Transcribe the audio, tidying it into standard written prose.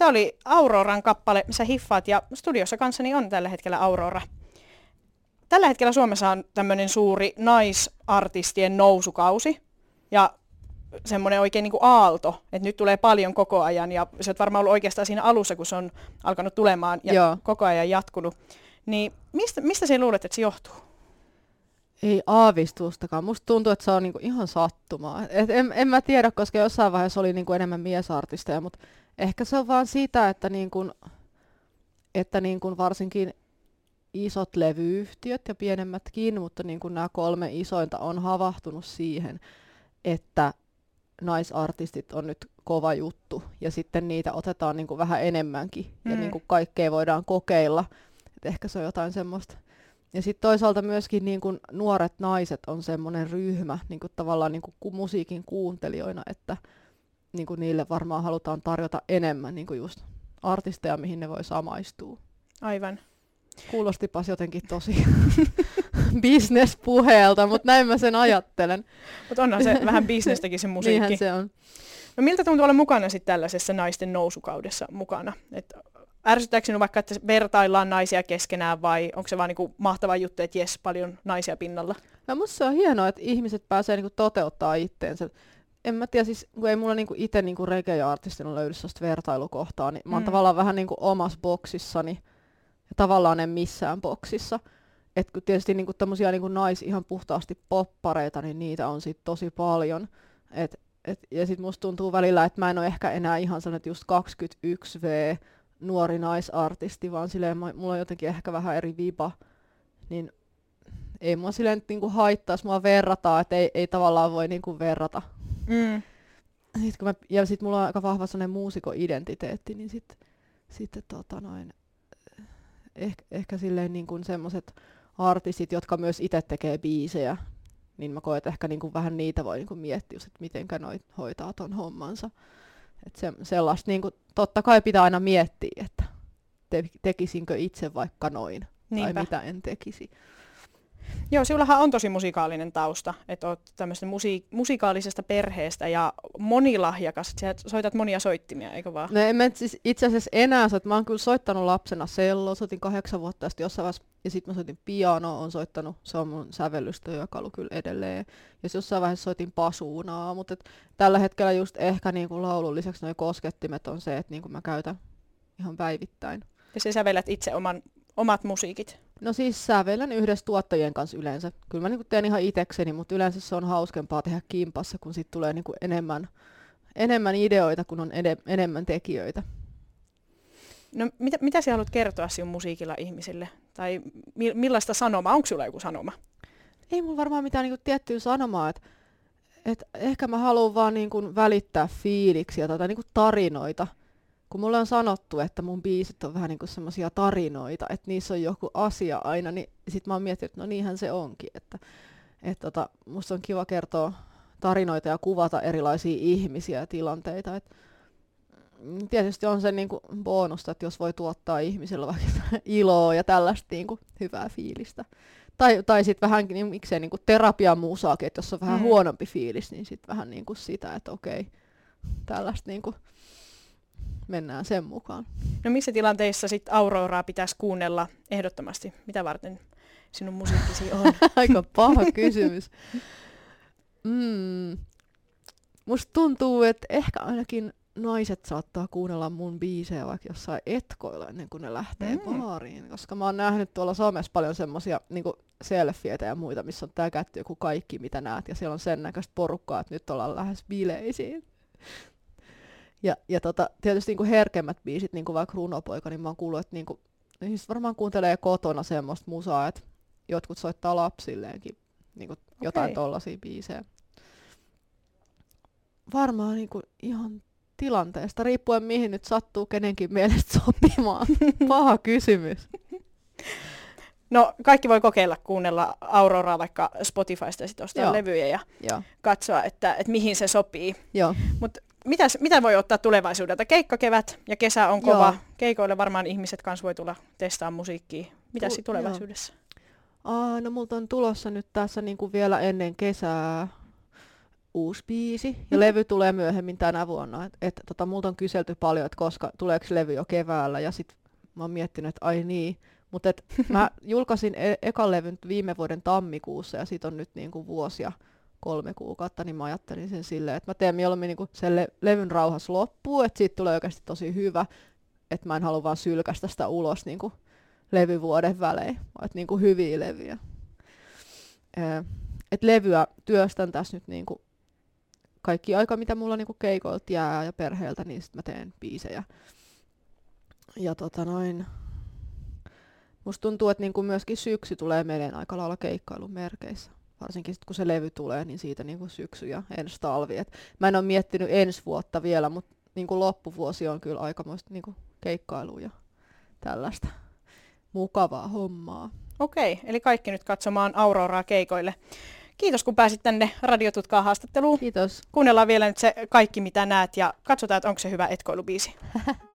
Se oli Auroran kappale, missä hiffaat, ja studiossa kanssani on tällä hetkellä Aurora. Tällä hetkellä Suomessa on tämmöinen suuri naisartistien nousukausi, ja semmoinen oikein niin kuin aalto, että nyt tulee paljon koko ajan, ja se on varmaan ollut oikeastaan siinä alussa, kun se on alkanut tulemaan ja Joo. koko ajan jatkunut. Niin mistä sinä luulet, että se johtuu? Ei aavistustakaan. Musta tuntuu, että se on niinku ihan sattumaa. En mä tiedä, koska jossain vaiheessa oli niinku enemmän miesartisteja, mutta ehkä se on vaan sitä, että varsinkin isot levyyhtiöt ja pienemmätkin, mutta niinku nämä 3 isointa on havahtunut siihen, että naisartistit on nyt kova juttu ja sitten niitä otetaan niinku vähän enemmänkin ja niinku kaikkea voidaan kokeilla. Et ehkä se on jotain semmoista. Ja sitten toisaalta myöskin niinku nuoret naiset on semmoinen ryhmä niinku tavallaan niinku musiikin kuuntelijoina, että niinku niille varmaan halutaan tarjota enemmän niinku just artisteja, mihin ne voi samaistua. Aivan. Kuulostipas jotenkin tosi business-puheelta, mutta näin mä sen ajattelen. Mutta onhan se vähän bisnestäkin se musiikki. Niinhän se on. No miltä tuntuu olla mukana sitten tällaisessa naisten nousukaudessa mukana? Et ärsyttääkö sinua vaikka, että vertaillaan naisia keskenään vai onko se vaan niinku mahtava juttu, että jes, paljon naisia pinnalla? No musta se on hienoa, että ihmiset pääsee niinku toteuttaa itteensä. En mä tiedä, siis kun ei mulla niinku itse niinku reggae-artistina löydy sellaista vertailukohtaa, niin mä oon tavallaan vähän niinku omassa boksissani ja tavallaan en missään boksissa. Et kun tietysti niinku tämmösiä niinku ihan puhtaasti poppareita, niin niitä on sit tosi paljon. Ja sit musta tuntuu välillä, että mä en ole ehkä enää ihan sellainen just 21V nuori naisartisti, vaan silleen mulla on jotenkin ehkä vähän eri viba. Niin ei mua silleen niinku haittaisi mua verrata, että ei tavallaan voi niinku verrata. Ja sit mulla on aika vahva sellainen muusikoidentiteetti, niin sitten ehkä silleen niinku semmoset artistit, jotka myös itse tekee biisejä, niin mä koen, että ehkä niinku vähän niitä voi niinku miettiä, että mitenkä noi hoitaa ton hommansa. Että sellaista niinku, totta kai pitää aina miettiä, että tekisinkö itse vaikka noin, Niinpä. tai mitä en tekisi. Joo, sinullahan on tosi musikaalinen tausta, että olet tämmöisestä musikaalisesta perheestä ja monilahjakas, että soitat monia soittimia, eikö vaan? No en mä siis itse asiassa enää soita. Mä oon kyllä soittanut lapsena selloa, soitin 8 vuotta sitten jossain vaiheessa, ja sitten mä soitin pianoa, on soittanut, se on mun sävellystyökalu kyllä edelleen. Ja jossain vaiheessa soitin pasuunaa, mutta tällä hetkellä just ehkä niinku laulun lisäksi noi koskettimet on se, että niinku mä käytän ihan päivittäin. Ja sä sävellät itse omat musiikit? No siis sävellän yhdessä tuottajien kanssa yleensä. Kyllä mä niinku teen ihan itekseni, mutta yleensä se on hauskempaa tehdä kimpassa, kun sit tulee niinku enemmän ideoita, kun on enemmän tekijöitä. No mitä sä haluat kertoa sinun musiikilla ihmisille? Tai millaista sanomaa? Onko sulla joku sanoma? Ei mulla varmaan mitään niinku tiettyä sanomaa, että ehkä mä haluan vaan niinku välittää fiiliksiä tai niinku tarinoita. Kun mulle on sanottu, että mun biisit on vähän niinku semmosia tarinoita, että niissä on joku asia aina, niin sit mä oon miettinyt, että no niinhän se onkin. Että musta on kiva kertoa tarinoita ja kuvata erilaisia ihmisiä ja tilanteita. Tietysti on se niinku bonusta, että jos voi tuottaa ihmisille vaikka iloa ja tällaista niinku hyvää fiilistä. Tai sitten vähän niin, miksei niinku terapiamusaakin, että jos on vähän huonompi fiilis, niin sitten vähän niinku sitä, että okei, tällaista niinku mennään sen mukaan. No missä tilanteissa sitten Auroraa pitäisi kuunnella ehdottomasti? Mitä varten sinun musiikkisi on? Aika paha kysymys. Musta tuntuu, että ehkä ainakin naiset saattaa kuunnella mun biisejä vaikka jossain etkoilla ennen kuin ne lähtee baariin. Koska mä oon nähnyt tuolla somessa paljon semmosia niinku selfieitä ja muita, missä on täkätty joku kaikki mitä näet. Ja siellä on sen näköistä porukkaa, että nyt ollaan lähes bileisiin. Ja tietysti niinku herkemmät biisit, niinku vaikka Runopoika, niin mä oon kuullut, että niinku, siis varmaan kuuntelee kotona semmoista musaa, että jotkut soittaa lapsilleenkin niinku jotain tollaisia biisejä. Varmaan niinku ihan tilanteesta, riippuen mihin nyt sattuu kenenkin mielestä sopimaan. Paha kysymys. No kaikki voi kokeilla kuunnella Auroraa vaikka Spotifysta ja sitten ostaa levyjä ja katsoa, että mihin se sopii. Mutta mitä voi ottaa tulevaisuudelta? Keikkakevät ja kesä on kova. Joo. Keikoille varmaan ihmiset kanssa voi tulla testaamaan musiikkia. Mitä siinä tulevaisuudessa? No multa on tulossa nyt tässä niinku vielä ennen kesää uusi biisi, ja levy tulee myöhemmin tänä vuonna. Multa on kyselty paljon, että koska tuleeko levy jo keväällä, ja sit mä oon miettinyt, että ai niin. Mutta mä julkaisin ekan levyn viime vuoden tammikuussa, ja siitä on nyt niinku vuosi ja 3 kuukautta, niin mä ajattelin sen silleen, että mä teen mieluummin niinku sen levyn rauhassa loppuun, että siitä tulee oikeasti tosi hyvä, että mä en halua vaan sylkästä sitä ulos niinku levyvuoden välein, vaan niinku hyviä levyjä. Et levyä työstän tässä nyt niinku kaikki aika, mitä mulla niinku keikoilta jää ja perheeltä, niin sit mä teen biisejä. Ja musta tuntuu, että niinku myöskin syksy tulee meidän aika lailla keikkailun merkeissä. Varsinkin sit, kun se levy tulee, niin siitä niinku syksy ja ensi talvi. Mä en ole miettinyt ensi vuotta vielä, mutta niinku loppuvuosi on kyllä aikamoista niinku keikkailua ja tällaista mukavaa hommaa. Okei, eli kaikki nyt katsomaan Auroraa keikoille. Kiitos, kun pääsit tänne Radiotutkaan haastatteluun. Kiitos. Kuunnellaan vielä nyt se kaikki, mitä näet, ja katsotaan, että onko se hyvä etkoilubiisi.